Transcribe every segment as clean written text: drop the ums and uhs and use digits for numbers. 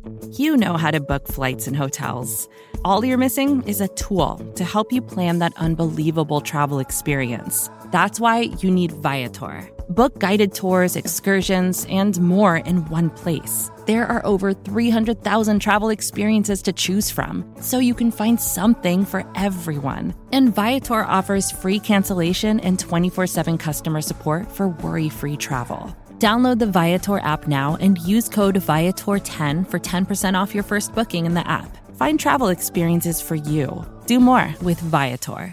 You know how to book flights and hotels. All you're missing is a tool to help you plan that unbelievable travel experience. That's why you need Viator. Book guided tours, excursions, and more in one place. There are over 300,000 travel experiences to choose from, so you can find something for everyone. And Viator offers free cancellation and 24/7 customer support for worry-free travel. Download the Viator app now and use code Viator10 for 10% off your first booking in the app. Find travel experiences for you. Do more with Viator.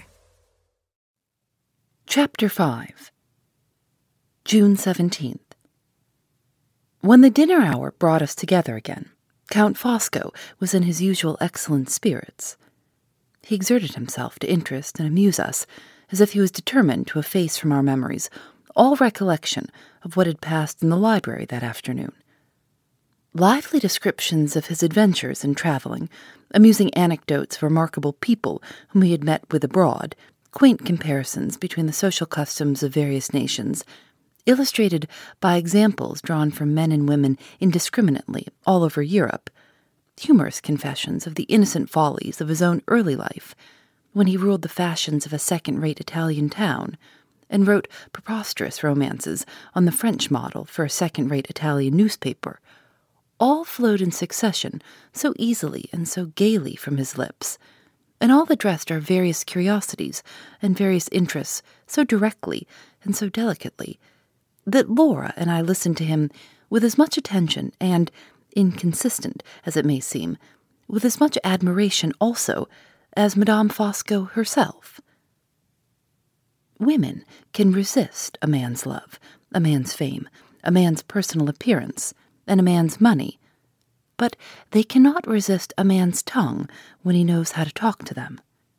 Chapter 5. June 17th. When the dinner hour brought us together again, Count Fosco was in his usual excellent spirits. He exerted himself to interest and amuse us, as if he was determined to efface from our memories all recollection of what had passed in the library that afternoon. Lively descriptions of his adventures in traveling, amusing anecdotes of remarkable people whom he had met with abroad, quaint comparisons between the social customs of various nations, illustrated by examples drawn from men and women indiscriminately all over Europe, humorous confessions of the innocent follies of his own early life, when he ruled the fashions of a second-rate Italian town, and wrote preposterous romances on the French model for a second-rate Italian newspaper, all flowed in succession so easily and so gaily from his lips, and all addressed our various curiosities and various interests so directly and so delicately, that Laura and I listened to him with as much attention and, inconsistent as it may seem, with as much admiration also as Madame Fosco herself. Women can resist a man's love, a man's fame, a man's personal appearance, and a man's money, but they cannot resist a man's tongue when he knows how to talk to them.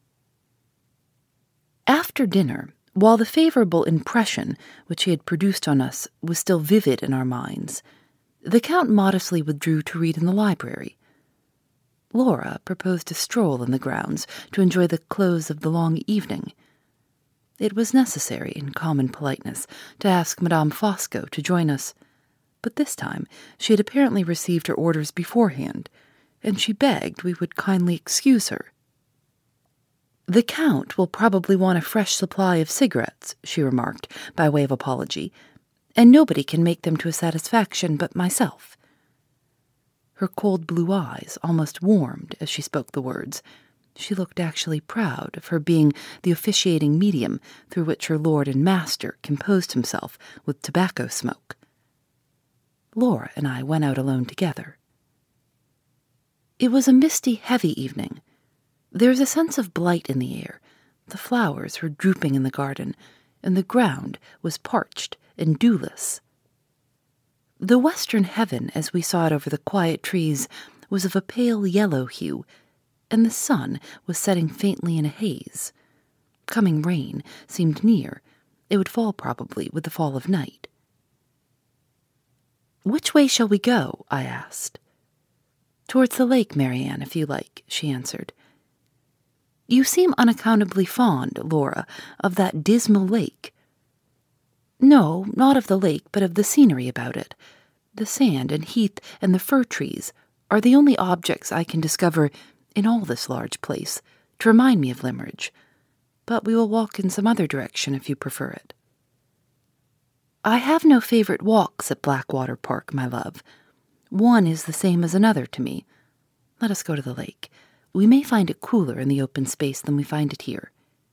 After dinner, while the favorable impression which he had produced on us was still vivid in our minds, the Count modestly withdrew to read in the library. Laura proposed a stroll in the grounds to enjoy the close of the long evening. It was necessary, in common politeness, to ask Madame Fosco to join us, but this time she had apparently received her orders beforehand, and she begged we would kindly excuse her. "The Count will probably want a fresh supply of cigarettes," she remarked, by way of apology, "and nobody can make them to his satisfaction but myself." Her cold blue eyes almost warmed as she spoke the words. She looked actually proud of her being the officiating medium through which her lord and master composed himself with tobacco smoke. Laura and I went out alone together. It was a misty, heavy evening. There was a sense of blight in the air. The flowers were drooping in the garden, and the ground was parched and dewless. The western heaven, as we saw it over the quiet trees, was of a pale yellow hue, and the sun was setting faintly in a haze. Coming rain seemed near. It would fall probably with the fall of night. "Which way shall we go?" I asked. "Towards the lake, Marianne, if you like," she answered. "You seem unaccountably fond, Laura, of that dismal lake." "No, not of the lake, but of the scenery about it. The sand and heath and the fir trees are the only objects I can discover in all this large place to remind me of Limmeridge, but we will walk in some other direction if you prefer it." "I have no favorite walks at Blackwater Park, my love. One is the same as another to me. Let us go to the lake. We may find it cooler in the open space than we find it here."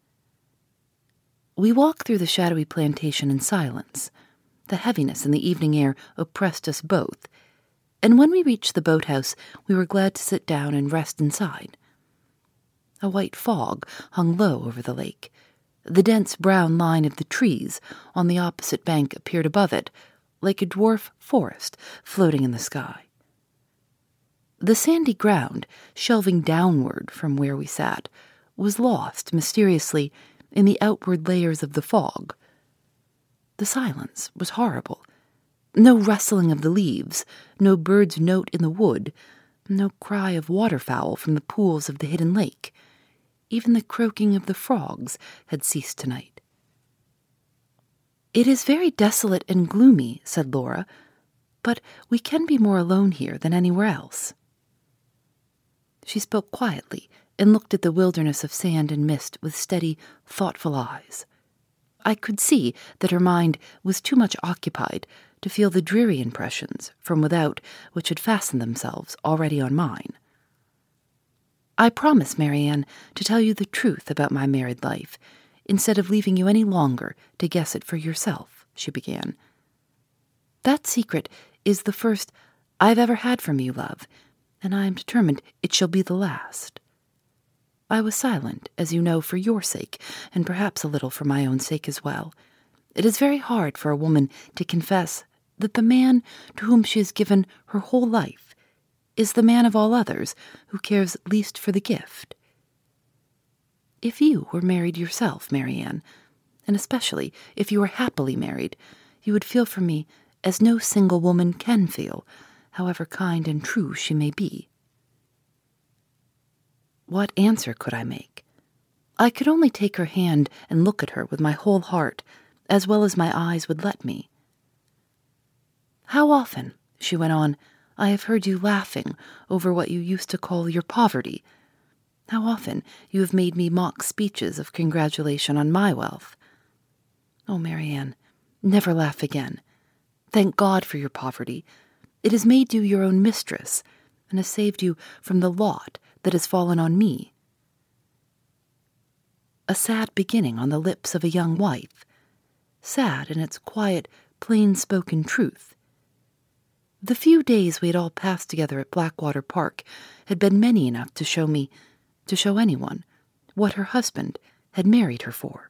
We walked through the shadowy plantation in silence. The heaviness in the evening air oppressed us both, and when we reached the boathouse we were glad to sit down and rest inside. A white fog hung low over the lake. The dense brown line of the trees on the opposite bank appeared above it, like a dwarf forest floating in the sky. The sandy ground, shelving downward from where we sat, was lost mysteriously in the outward layers of the fog. The silence was horrible. No rustling of the leaves, no bird's note in the wood, no cry of waterfowl from the pools of the hidden lake. Even the croaking of the frogs had ceased tonight. "It is very desolate and gloomy," said Laura, "but we can be more alone here than anywhere else." She spoke quietly and looked at the wilderness of sand and mist with steady, thoughtful eyes. I could see that her mind was too much occupied to feel the dreary impressions from without which had fastened themselves already on mine. "I promise, Marianne, to tell you the truth about my married life, instead of leaving you any longer to guess it for yourself," she began. "That secret is the first I've ever had from you, love, and I am determined it shall be the last. I was silent, as you know, for your sake, and perhaps a little for my own sake as well. It is very hard for a woman to confess that the man to whom she has given her whole life is the man of all others who cares least for the gift. If you were married yourself, Marianne, and especially if you were happily married, you would feel for me as no single woman can feel, however kind and true she may be." What answer could I make? I could only take her hand and look at her with my whole heart, as well as my eyes would let me. "How often," she went on, "I have heard you laughing over what you used to call your poverty. How often you have made me mock speeches of congratulation on my wealth. Oh, Marianne, never laugh again. Thank God for your poverty. It has made you your own mistress, and has saved you from the lot that has fallen on me." A sad beginning on the lips of a young wife, sad in its quiet, plain-spoken truth. The few days we had all passed together at Blackwater Park had been many enough to show anyone, what her husband had married her for.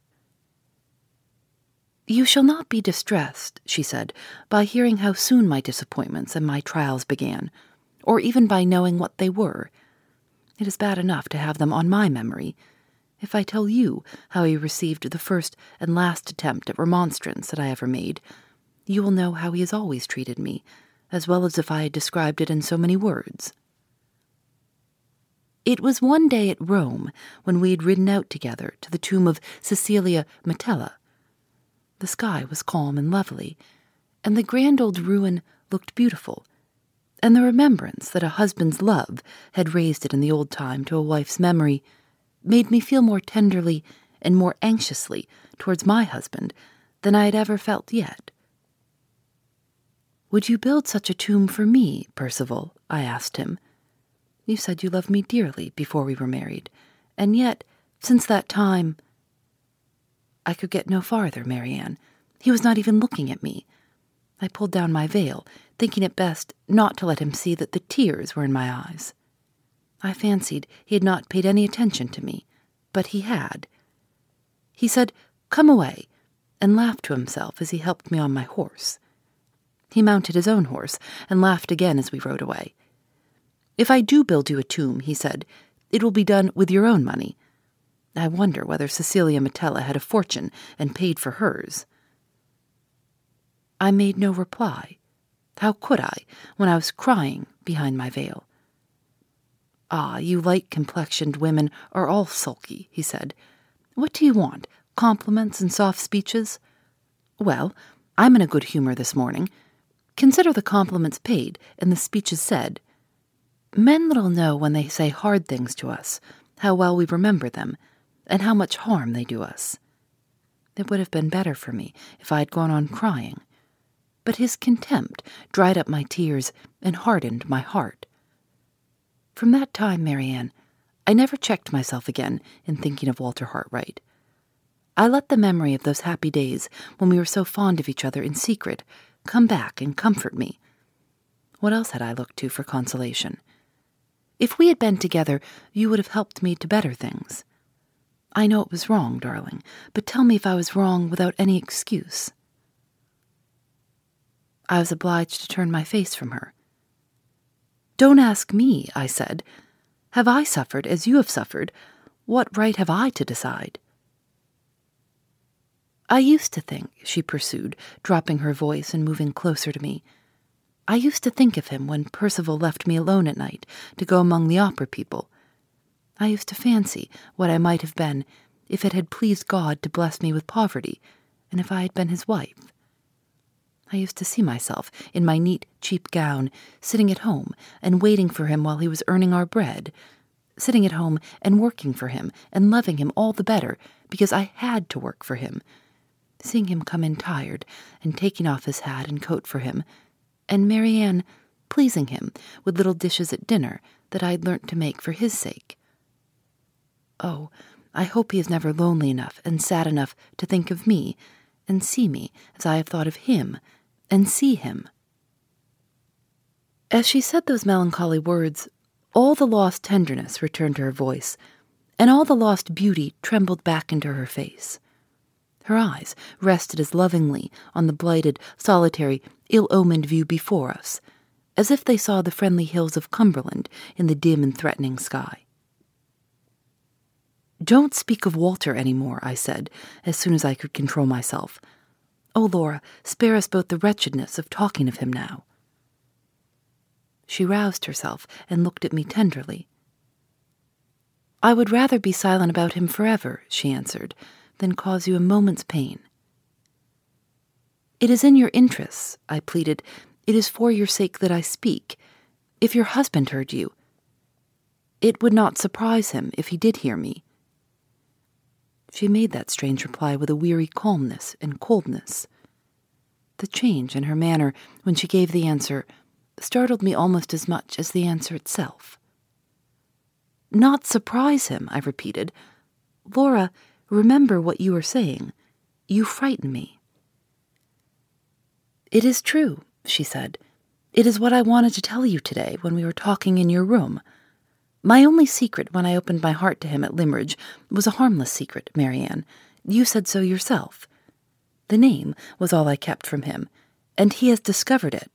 "You shall not be distressed," she said, "by hearing how soon my disappointments and my trials began, or even by knowing what they were. It is bad enough to have them on my memory. If I tell you how he received the first and last attempt at remonstrance that I ever made, you will know how he has always treated me, as well as if I had described it in so many words. It was one day at Rome when we had ridden out together to the tomb of Cecilia Metella. The sky was calm and lovely, and the grand old ruin looked beautiful, and the remembrance that a husband's love had raised it in the old time to a wife's memory made me feel more tenderly and more anxiously towards my husband than I had ever felt yet. "Would you build such a tomb for me, Percival?" I asked him. "You said you loved me dearly before we were married, and yet, since that time—" I could get no farther, Marianne. He was not even looking at me. I pulled down my veil, thinking it best not to let him see that the tears were in my eyes. I fancied he had not paid any attention to me, but he had. He said, "Come away," and laughed to himself as he helped me on my horse. He mounted his own horse and laughed again as we rode away. "If I do build you a tomb," he said, "it will be done with your own money. I wonder whether Cecilia Metella had a fortune and paid for hers." I made no reply. How could I, when I was crying behind my veil? "Ah, you light-complexioned women are all sulky," he said. "What do you want, compliments and soft speeches? Well, I'm in a good humor this morning. Consider the compliments paid and the speeches said. Men little know when they say hard things to us, how well we remember them, and how much harm they do us. It would have been better for me if I had gone on crying, but his contempt dried up my tears and hardened my heart. From that time, Marianne, I never checked myself again in thinking of Walter Hartright. I let the memory of those happy days when we were so fond of each other in secret come back and comfort me. What else had I looked to for consolation? If we had been together, you would have helped me to better things. I know it was wrong, darling, but tell me if I was wrong without any excuse." I was obliged to turn my face from her. "Don't ask me," I said. "Have I suffered as you have suffered? What right have I to decide?" "I used to think," she pursued, dropping her voice and moving closer to me, "I used to think of him when Percival left me alone at night to go among the opera people. I used to fancy what I might have been if it had pleased God to bless me with poverty, and if I had been his wife. I used to see myself in my neat, cheap gown, sitting at home and waiting for him while he was earning our bread, sitting at home and working for him and loving him all the better because I had to work for him. Seeing him come in tired and taking off his hat and coat for him, and Marianne pleasing him with little dishes at dinner that I'd learnt to make for his sake. Oh, I hope he is never lonely enough and sad enough to think of me and see me as I have thought of him and see him. As she said those melancholy words, all the lost tenderness returned to her voice, and all the lost beauty trembled back into her face. Her eyes rested as lovingly on the blighted, solitary, ill-omened view before us, as if they saw the friendly hills of Cumberland in the dim and threatening sky. "Don't speak of Walter any more," I said, as soon as I could control myself. "Oh, Laura, spare us both the wretchedness of talking of him now." She roused herself and looked at me tenderly. "I would rather be silent about him forever," she answered, "than cause you a moment's pain." "It is in your interests," I pleaded. "It is for your sake that I speak. If your husband heard you, it would not surprise him if he did hear me." She made that strange reply with a weary calmness and coldness. The change in her manner when she gave the answer startled me almost as much as the answer itself. "Not surprise him," I repeated. "Laura, remember what you are saying. You frighten me." "It is true," she said. "It is what I wanted to tell you today when we were talking in your room. My only secret when I opened my heart to him at Limmeridge was a harmless secret, Marianne. You said so yourself. The name was all I kept from him, and he has discovered it."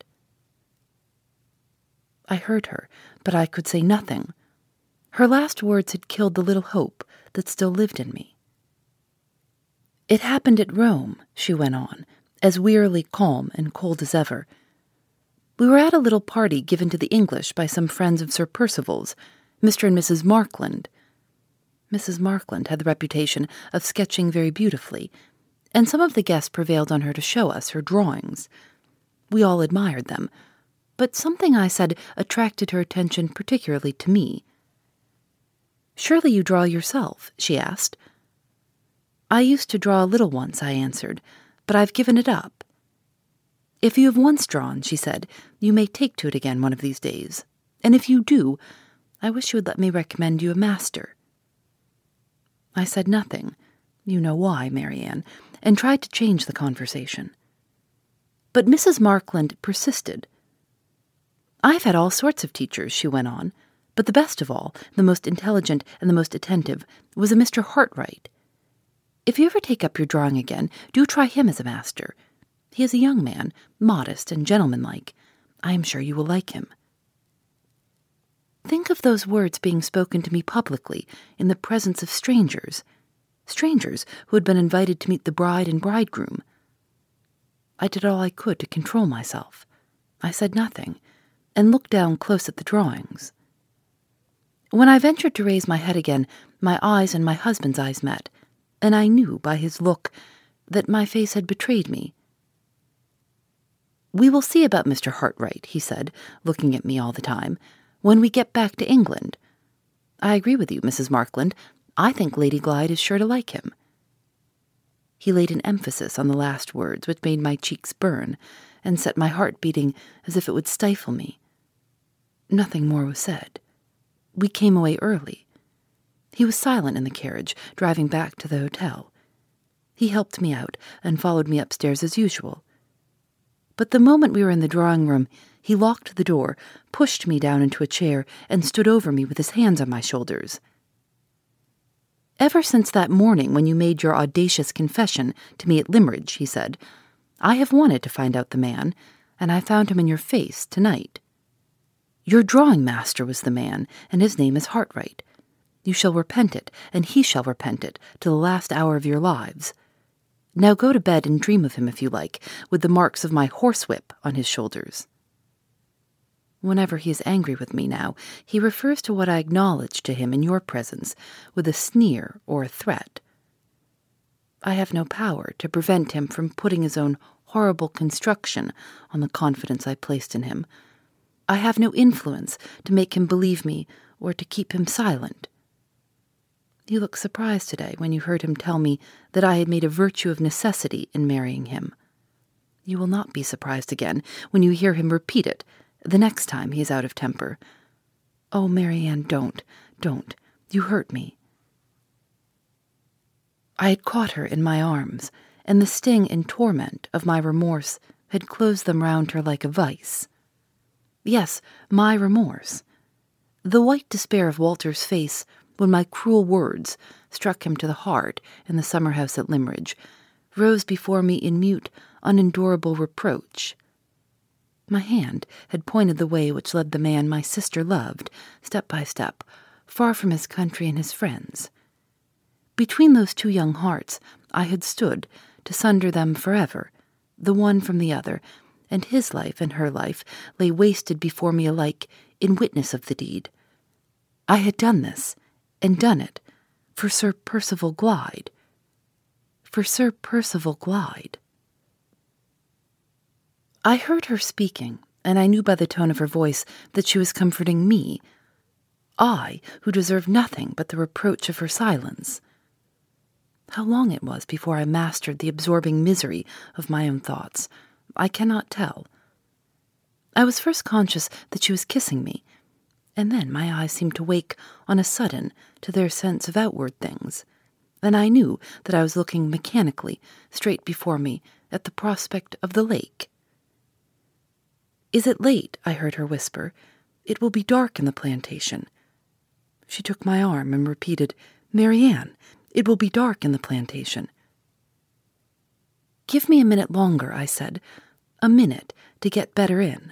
I heard her, but I could say nothing. Her last words had killed the little hope that still lived in me. "It happened at Rome," she went on, as wearily calm and cold as ever. "We were at a little party given to the English by some friends of Sir Percival's, Mr. and Mrs. Markland. Mrs. Markland had the reputation of sketching very beautifully, and some of the guests prevailed on her to show us her drawings. We all admired them, but something I said attracted her attention particularly to me. "Surely you draw yourself?" she asked. "I used to draw a little once," I answered, "but I've given it up." "If you have once drawn," she said, "you may take to it again one of these days. And if you do, I wish you would let me recommend you a master." I said nothing, you know why, Marianne, and tried to change the conversation. But Mrs. Markland persisted. "I've had all sorts of teachers," she went on, "but the best of all, the most intelligent and the most attentive, was a Mr. Hartright. If you ever take up your drawing again, do try him as a master. He is a young man, modest and gentlemanlike. I am sure you will like him." Think of those words being spoken to me publicly in the presence of strangers who had been invited to meet the bride and bridegroom. I did all I could to control myself. I said nothing, and looked down close at the drawings. When I ventured to raise my head again, my eyes and my husband's eyes met, and I knew by his look that my face had betrayed me. "We will see about Mr. Hartright," he said, looking at me all the time, "when we get back to England. I agree with you, Mrs. Markland. I think Lady Glyde is sure to like him." He laid an emphasis on the last words which made my cheeks burn and set my heart beating as if it would stifle me. Nothing more was said. We came away early. He was silent in the carriage, driving back to the hotel. He helped me out and followed me upstairs as usual. But the moment we were in the drawing-room, he locked the door, pushed me down into a chair, and stood over me with his hands on my shoulders. "Ever since that morning when you made your audacious confession to me at Limmeridge," he said, "I have wanted to find out the man, and I found him in your face tonight. Your drawing master was the man, and his name is Hartright. You shall repent it, and he shall repent it, to the last hour of your lives. Now go to bed and dream of him if you like, with the marks of my horsewhip on his shoulders." Whenever he is angry with me now, he refers to what I acknowledged to him in your presence with a sneer or a threat. I have no power to prevent him from putting his own horrible construction on the confidence I placed in him, I have no influence to make him believe me or to keep him silent. You looked surprised today when you heard him tell me that I had made a virtue of necessity in marrying him. You will not be surprised again when you hear him repeat it the next time he is out of temper. Oh, Marianne, don't. You hurt me. I had caught her in my arms, and the sting and torment of my remorse had closed them round her like a vice. Yes, my remorse. The white despair of Walter's face when my cruel words struck him to the heart in the summer-house at Limmeridge rose before me in mute, unendurable reproach. My hand had pointed the way which led the man my sister loved, step by step, far from his country and his friends. Between those two young hearts I had stood to sunder them forever, the one from the other, and his life and her life lay wasted before me alike in witness of the deed. I had done this, and done it, for Sir Percival Glyde. For Sir Percival Glyde. I heard her speaking, and I knew by the tone of her voice that she was comforting me, I, who deserved nothing but the reproach of her silence. How long it was before I mastered the absorbing misery of my own thoughts, I cannot tell. I was first conscious that she was kissing me, and then my eyes seemed to wake on a sudden to their sense of outward things, and I knew that I was looking mechanically straight before me at the prospect of the lake. "Is it late?" I heard her whisper. "It will be dark in the plantation." She took my arm and repeated, "Marianne, it will be dark in the plantation." "Give me a minute longer," I said, "a minute to get better in."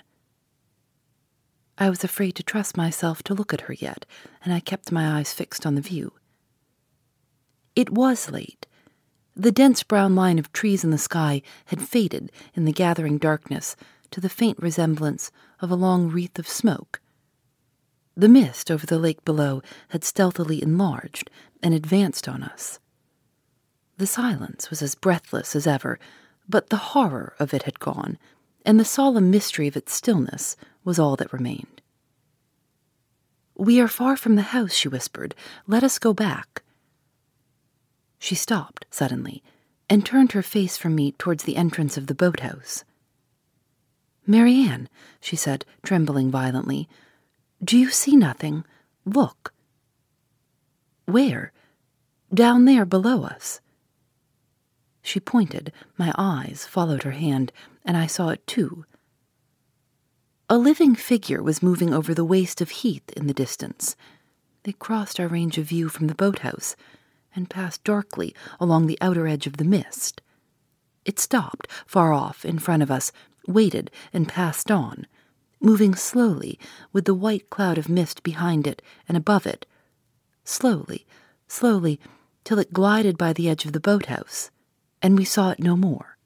I was afraid to trust myself to look at her yet, and I kept my eyes fixed on the view. It was late. The dense brown line of trees in the sky had faded in the gathering darkness to the faint resemblance of a long wreath of smoke. The mist over the lake below had stealthily enlarged and advanced on us. The silence was as breathless as ever, but the horror of it had gone, and the solemn mystery of its stillness was all that remained. "We are far from the house," she whispered. "Let us go back." She stopped suddenly and turned her face from me towards the entrance of the boathouse. "Marianne," she said, trembling violently, "do you see nothing? Look." "Where?" "Down there below us." She pointed, my eyes followed her hand, and I saw it too. A living figure was moving over the waste of heath in the distance. It crossed our range of view from the boathouse, and passed darkly along the outer edge of the mist. It stopped far off in front of us, waited, and passed on, moving slowly with the white cloud of mist behind it and above it, slowly, till it glided by the edge of the boathouse, and we saw it no more.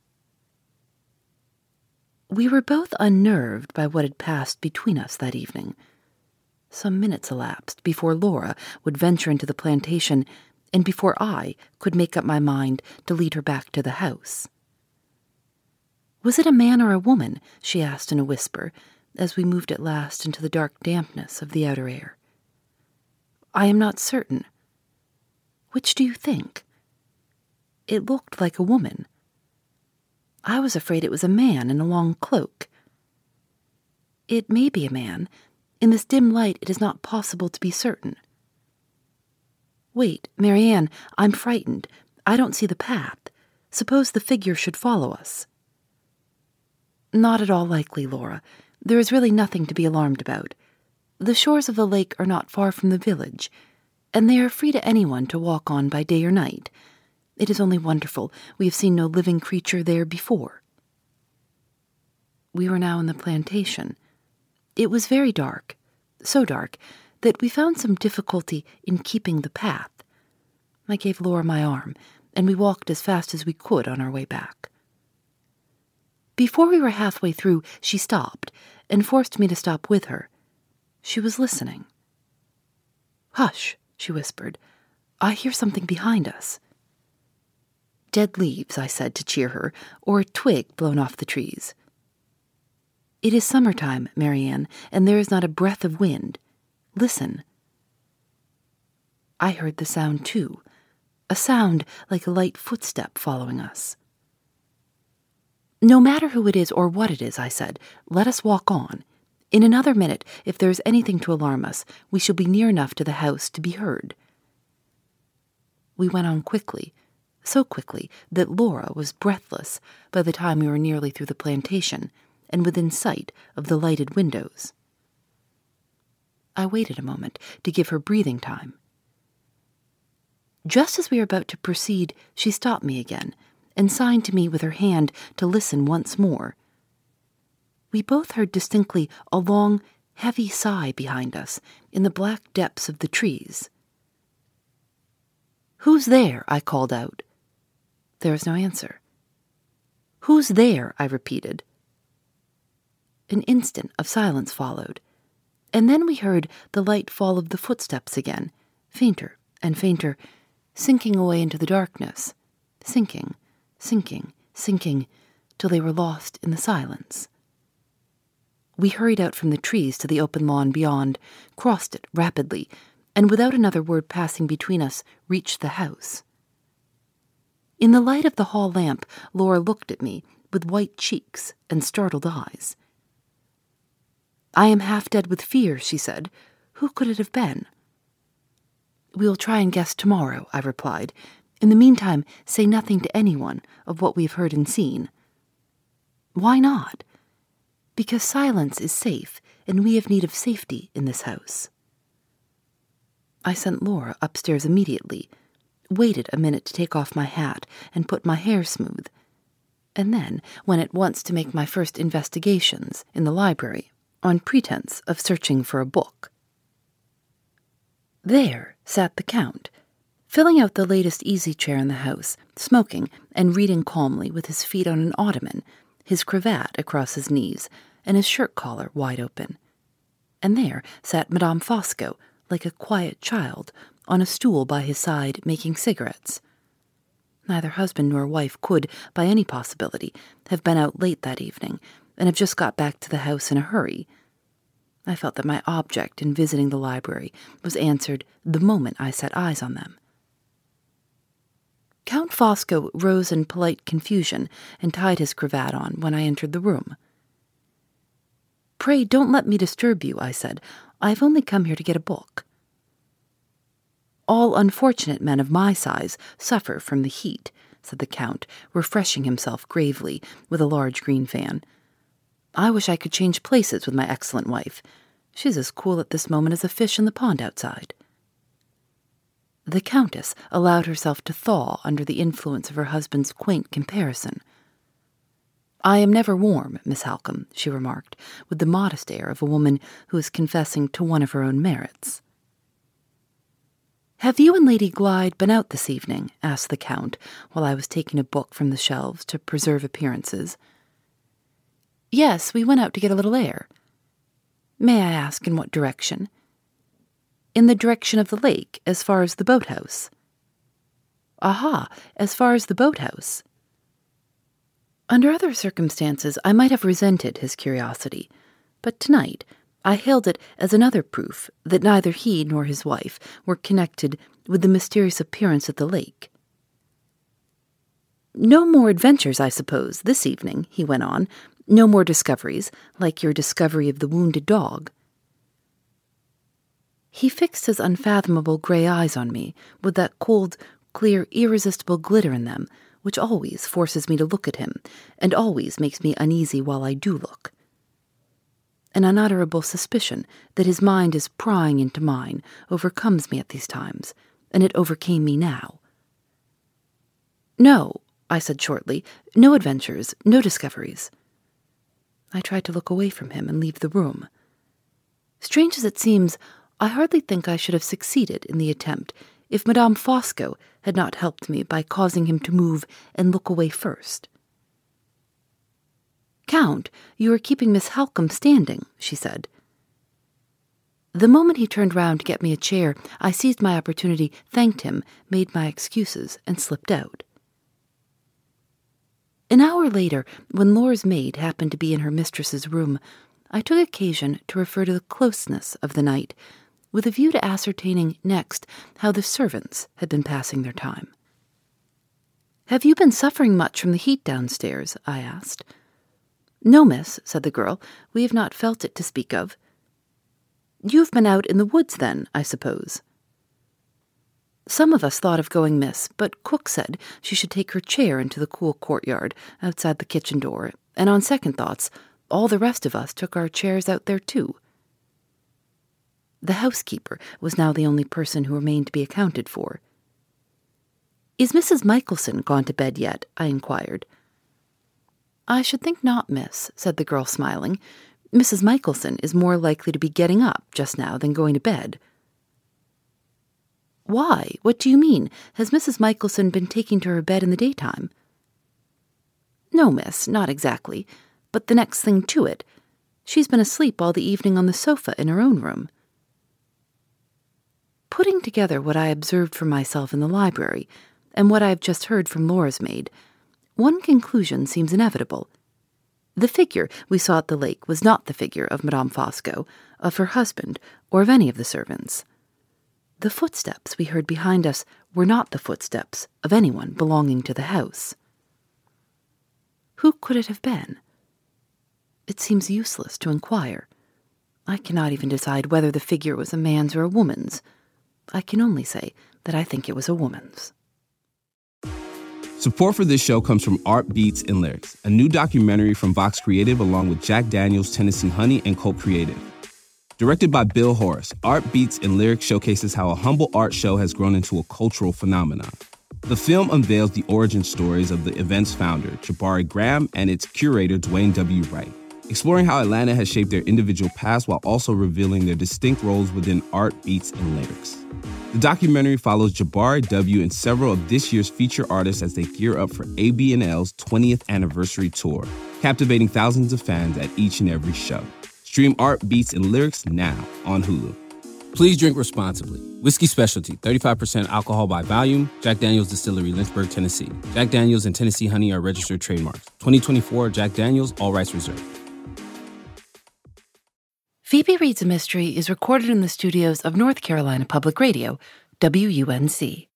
We were both unnerved by what had passed between us that evening. Some minutes elapsed before Laura would venture into the plantation, and before I could make up my mind to lead her back to the house. "Was it a man or a woman?" she asked in a whisper, as we moved at last into the dark dampness of the outer air. "I am not certain." "Which do you think?" "It looked like a woman." "I was afraid it was a man in a long cloak." "It may be a man. In this dim light it is not possible to be certain." "Wait, Marianne, I'm frightened. I don't see the path. Suppose the figure should follow us." "Not at all likely, Laura. There is really nothing to be alarmed about. The shores of the lake are not far from the village, and they are free to anyone to walk on by day or night. It is only wonderful we have seen no living creature there before." We were now in the plantation. It was very dark, so dark that we found some difficulty in keeping the path. I gave Laura my arm, and we walked as fast as we could on our way back. Before we were halfway through, she stopped, and forced me to stop with her. She was listening. "Hush," she whispered. "I hear something behind us." "Dead leaves," I said to cheer her, "or a twig blown off the trees." It is summertime, Marianne, and there is not a breath of wind. Listen. I heard the sound, too, a sound like a light footstep following us. No matter who it is or what it is, I said, let us walk on. In another minute, if there is anything to alarm us, we shall be near enough to the house to be heard. We went on quickly, so quickly that Laura was breathless by the time we were nearly through the plantation and within sight of the lighted windows. I waited a moment to give her breathing time. Just as we were about to proceed, she stopped me again and signed to me with her hand to listen once more. We both heard distinctly a long, heavy sigh behind us in the black depths of the trees. "Who's there?" I called out. There was no answer. "Who's there?" I repeated. An instant of silence followed, and then we heard the light fall of the footsteps again, fainter and fainter, sinking away into the darkness, sinking, till they were lost in the silence. We hurried out from the trees to the open lawn beyond, crossed it rapidly, and without another word passing between us, reached the house. In the light of the hall lamp, Laura looked at me with white cheeks and startled eyes. "I am half dead with fear," she said. "Who could it have been?" "We will try and guess tomorrow," I replied. "In the meantime, say nothing to anyone of what we have heard and seen." "Why not?" "Because silence is safe, and we have need of safety in this house." I sent Laura upstairs immediately, waited a minute to take off my hat and put my hair smooth, and then went at once to make my first investigations in the library on pretense of searching for a book. There sat the Count, filling out the latest easy-chair in the house, smoking and reading calmly with his feet on an ottoman, his cravat across his knees, and his shirt collar wide open. And there sat Madame Fosco, like a quiet child, on a stool by his side making cigarettes. Neither husband nor wife could, by any possibility, have been out late that evening, and have just got back to the house in a hurry. I felt that my object in visiting the library was answered the moment I set eyes on them. Count Fosco rose in polite confusion and tied his cravat on when I entered the room. "Pray don't let me disturb you," I said. "I have only come here to get a book." "All unfortunate men of my size suffer from the heat," said the Count, refreshing himself gravely with a large green fan. "I wish I could change places with my excellent wife. She's as cool at this moment as a fish in the pond outside." The Countess allowed herself to thaw under the influence of her husband's quaint comparison. "I am never warm, Miss Halcombe," she remarked, with the modest air of a woman who is confessing to one of her own merits. "Have you and Lady Glyde been out this evening?" asked the Count, while I was taking a book from the shelves to preserve appearances. "Yes, we went out to get a little air." "May I ask in what direction?" "In the direction of the lake, as far as the boathouse." "Aha, as far as the boathouse." Under other circumstances, I might have resented his curiosity, but tonight I hailed it as another proof that neither he nor his wife were connected with the mysterious appearance at the lake. "No more adventures, I suppose, this evening," he went on. "No more discoveries, like your discovery of the wounded dog." He fixed his unfathomable grey eyes on me with that cold, clear, irresistible glitter in them which always forces me to look at him and always makes me uneasy while I do look. An unutterable suspicion that his mind is prying into mine overcomes me at these times, and it overcame me now. "No," I said shortly, "no adventures, no discoveries." I tried to look away from him and leave the room. Strange as it seems, I hardly think I should have succeeded in the attempt if Madame Fosco had not helped me by causing him to move and look away first. "Count, you are keeping Miss Halcombe standing," she said. The moment he turned round to get me a chair, I seized my opportunity, thanked him, made my excuses, and slipped out. An hour later, when Laura's maid happened to be in her mistress's room, I took occasion to refer to the closeness of the night, with a view to ascertaining next how the servants had been passing their time. "Have you been suffering much from the heat downstairs?" I asked. "No, miss," said the girl. "We have not felt it to speak of." "You have been out in the woods, then, I suppose?" "Some of us thought of going, miss, but cook said she should take her chair into the cool courtyard outside the kitchen door, and on second thoughts, all the rest of us took our chairs out there too." The housekeeper was now the only person who remained to be accounted for. "Is Mrs. Michelson gone to bed yet?" I inquired. "I should think not, miss," said the girl, smiling. "Mrs. Michelson is more likely to be getting up just now than going to bed." "Why? What do you mean? Has Mrs. Michelson been taking to her bed in the daytime?" "No, miss, not exactly, but the next thing to it. She's been asleep all the evening on the sofa in her own room." Putting together what I observed for myself in the library and what I have just heard from Laura's maid, one conclusion seems inevitable. The figure we saw at the lake was not the figure of Madame Fosco, of her husband, or of any of the servants. The footsteps we heard behind us were not the footsteps of anyone belonging to the house. Who could it have been? It seems useless to inquire. I cannot even decide whether the figure was a man's or a woman's. I can only say that I think it was a woman's. Support for this show comes from Art Beats and Lyrics, a new documentary from Vox Creative along with Jack Daniels, Tennessee Honey, and Cult Creative. Directed by Bill Horace, Art Beats and Lyrics showcases how a humble art show has grown into a cultural phenomenon. The film unveils the origin stories of the event's founder, Jabari Graham, and its curator, Dwayne W. Wright, exploring how Atlanta has shaped their individual paths while also revealing their distinct roles within art, beats, and lyrics. The documentary follows Jabari W. and several of this year's feature artists as they gear up for AB&L's 20th anniversary tour, captivating thousands of fans at each and every show. Stream Art, Beats, and Lyrics now on Hulu. Please drink responsibly. Whiskey Specialty, 35% alcohol by volume. Jack Daniel's Distillery, Lynchburg, Tennessee. Jack Daniel's and Tennessee Honey are registered trademarks. 2024 Jack Daniel's, all rights reserved. Phoebe Reads a Mystery is recorded in the studios of North Carolina Public Radio, WUNC.